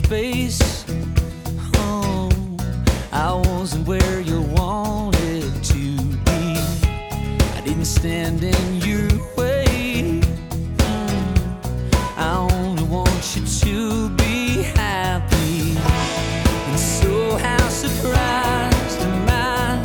space. Oh, I wasn't where you wanted to be. I didn't stand in your way. I only want you to be happy. And so how surprised am I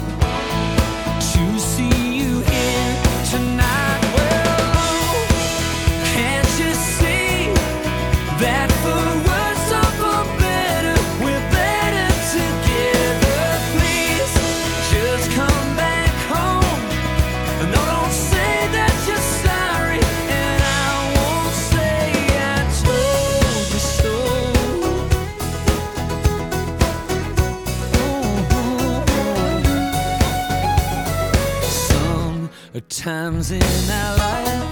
to see you here tonight. Well, can't you see that for worse or for better, we're better together? Please, just come back home. No, don't say that you're sorry, and I won't say I told you so. Sometimes in our life,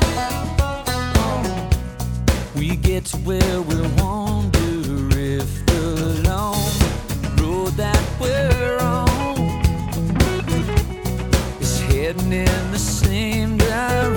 we get to where we wonder if the long road that we're on is heading in the same direction.